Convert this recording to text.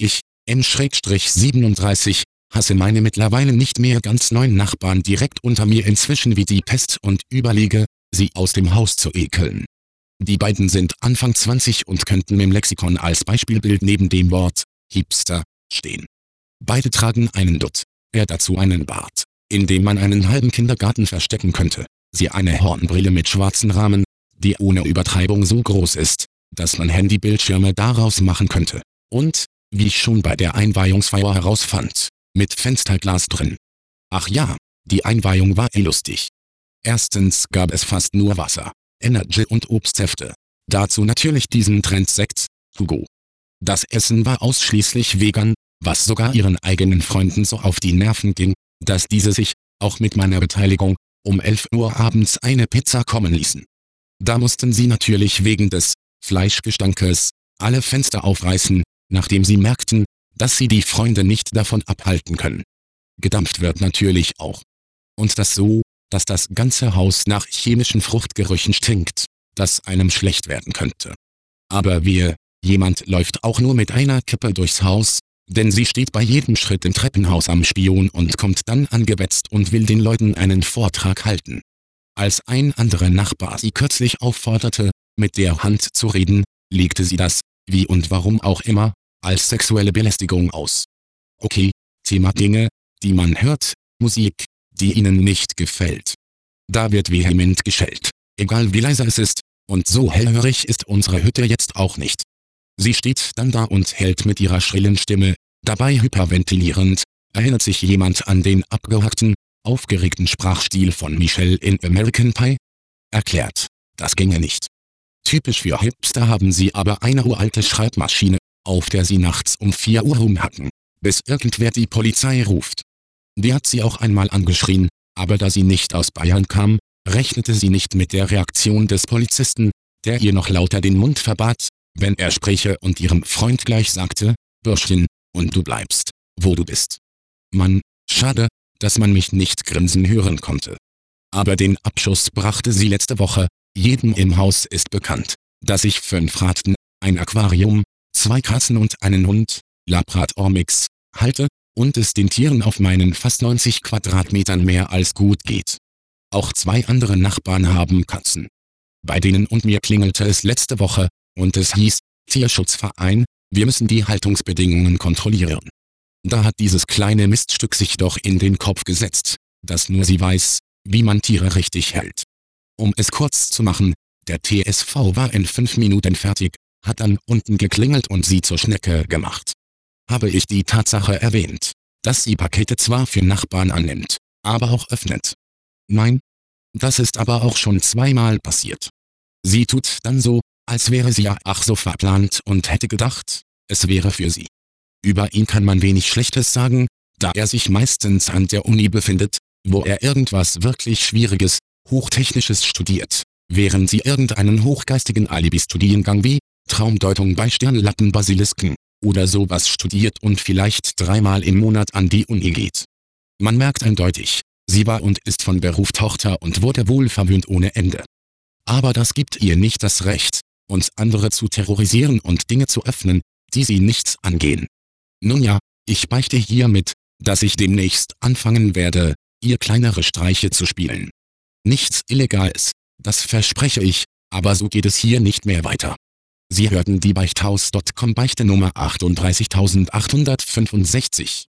Ich, M-37, hasse meine mittlerweile nicht mehr ganz neuen Nachbarn direkt unter mir inzwischen wie die Pest und überlege, sie aus dem Haus zu ekeln. Die beiden sind Anfang 20 und könnten im Lexikon als Beispielbild neben dem Wort Hipster stehen. Beide tragen einen Dutt, er dazu einen Bart, in dem man einen halben Kindergarten verstecken könnte, sie eine Hornbrille mit schwarzen Rahmen, die ohne Übertreibung so groß ist, dass man Handybildschirme daraus machen könnte, und, wie ich schon bei der Einweihungsfeier herausfand, mit Fensterglas drin. Ach ja, die Einweihung war lustig. Erstens gab es fast nur Wasser, Energy und Obstsäfte. Dazu natürlich diesen Trendsekt, Hugo. Das Essen war ausschließlich vegan, was sogar ihren eigenen Freunden so auf die Nerven ging, dass diese sich, auch mit meiner Beteiligung, um 11 Uhr abends eine Pizza kommen ließen. Da mussten sie natürlich wegen des Fleischgestankes alle Fenster aufreißen, nachdem sie merkten, dass sie die Freunde nicht davon abhalten können. Gedampft wird natürlich auch. Und das so, dass das ganze Haus nach chemischen Fruchtgerüchen stinkt, dass einem schlecht werden könnte. Aber jemand läuft auch nur mit einer Kippe durchs Haus, denn sie steht bei jedem Schritt im Treppenhaus am Spion und kommt dann angewetzt und will den Leuten einen Vortrag halten. Als ein anderer Nachbar sie kürzlich aufforderte, mit der Hand zu reden, legte sie das, wie und warum auch immer, als sexuelle Belästigung aus. Okay, Thema Dinge, die man hört, Musik, die ihnen nicht gefällt. Da wird vehement geschellt, egal wie leise es ist, und so hellhörig ist unsere Hütte jetzt auch nicht. Sie steht dann da und hält mit ihrer schrillen Stimme, dabei hyperventilierend, erinnert sich jemand an den abgehackten, aufgeregten Sprachstil von Michelle in American Pie? Erklärt, das ginge nicht. Typisch für Hipster haben sie aber eine uralte Schreibmaschine, auf der sie nachts um 4 Uhr rumhacken, bis irgendwer die Polizei ruft. Die hat sie auch einmal angeschrien, aber da sie nicht aus Bayern kam, rechnete sie nicht mit der Reaktion des Polizisten, der ihr noch lauter den Mund verbat, wenn er spräche und ihrem Freund gleich sagte, Bürschchen, und du bleibst, wo du bist. Mann, schade, dass man mich nicht grinsen hören konnte. Aber den Abschuss brachte sie letzte Woche, jedem im Haus ist bekannt, dass ich 5 Ratten, ein Aquarium, 2 Katzen und einen Hund, Labrador-Mix, halte, und es den Tieren auf meinen fast 90 Quadratmetern mehr als gut geht. Auch 2 andere Nachbarn haben Katzen. Bei denen und mir klingelte es letzte Woche, und es hieß, Tierschutzverein, wir müssen die Haltungsbedingungen kontrollieren. Da hat dieses kleine Miststück sich doch in den Kopf gesetzt, dass nur sie weiß, wie man Tiere richtig hält. Um es kurz zu machen, der TSV war in 5 Minuten fertig, hat dann unten geklingelt und sie zur Schnecke gemacht. Habe ich die Tatsache erwähnt, dass sie Pakete zwar für Nachbarn annimmt, aber auch öffnet. Nein, das ist aber auch schon 2-mal passiert. Sie tut dann so, als wäre sie ja ach so verplant und hätte gedacht, es wäre für sie. Über ihn kann man wenig Schlechtes sagen, da er sich meistens an der Uni befindet, wo er irgendwas wirklich Schwieriges, Hochtechnisches studiert, während sie irgendeinen hochgeistigen Alibi-Studiengang wie Traumdeutung bei Sternlappen-Basilisken oder sowas studiert und vielleicht 3-mal im Monat an die Uni geht. Man merkt eindeutig, sie war und ist von Beruf Tochter und wurde wohl verwöhnt ohne Ende. Aber das gibt ihr nicht das Recht, uns andere zu terrorisieren und Dinge zu öffnen, die sie nichts angehen. Nun ja, ich beichte hiermit, dass ich demnächst anfangen werde, ihr kleinere Streiche zu spielen. Nichts Illegales, das verspreche ich, aber so geht es hier nicht mehr weiter. Sie hörten die Beichthaus.com Beichte Nummer 38865.